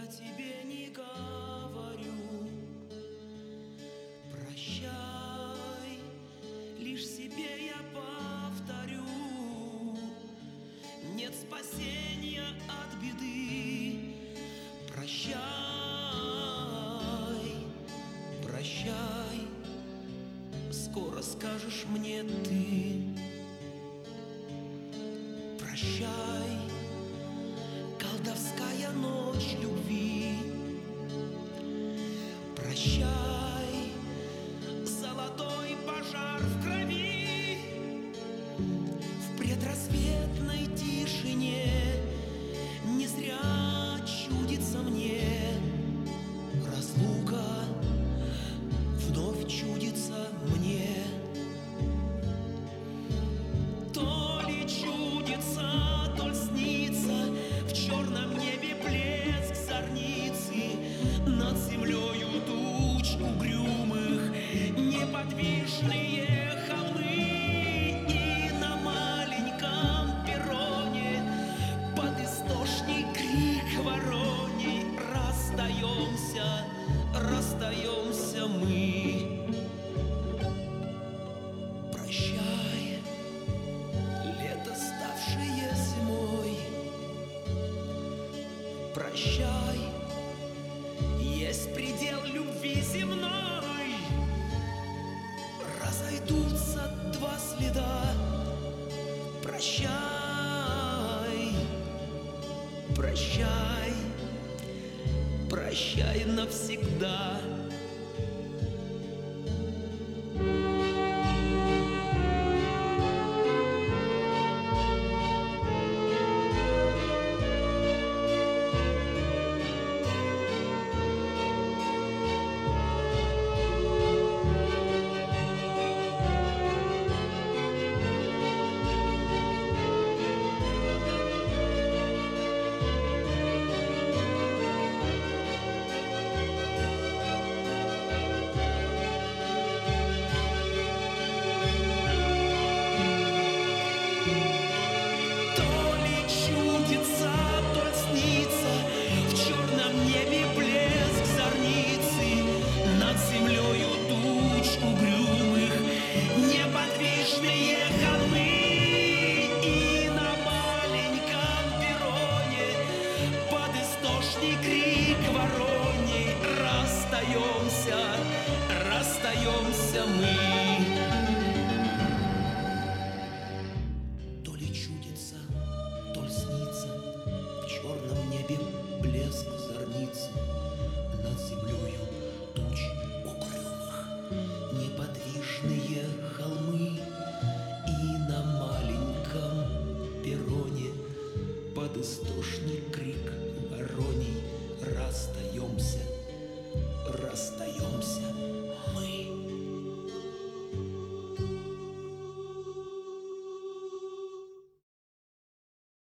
тебе не говорю прощай, лишь себе я повторю: нет спасения от беды. Прощай, прощай, скоро скажешь мне ты. Прощай, колдовская ночь любви. Прощай, золотой пожар в крови. В предрассветной тишине не зря чудится мне разлука, вновь чудится мне. То ли чудится, то ли снится в черном небе блеск зорницы, над землею туч угрюмых неподвижные холмы, и на маленьком перроне под истошный крик вороний расстаемся, расстаемся мы. Прощай, лето, ставшее зимой. Прощай, есть предел любви земной. Разойдутся два следа. Прощай, прощай, прощай навсегда. Расстаемся мы. То ли чудится, то ли снится в черном небе блеск зорницы, над землею туч угрюмых неподвижные холмы, и на маленьком перроне под истошный крик вороний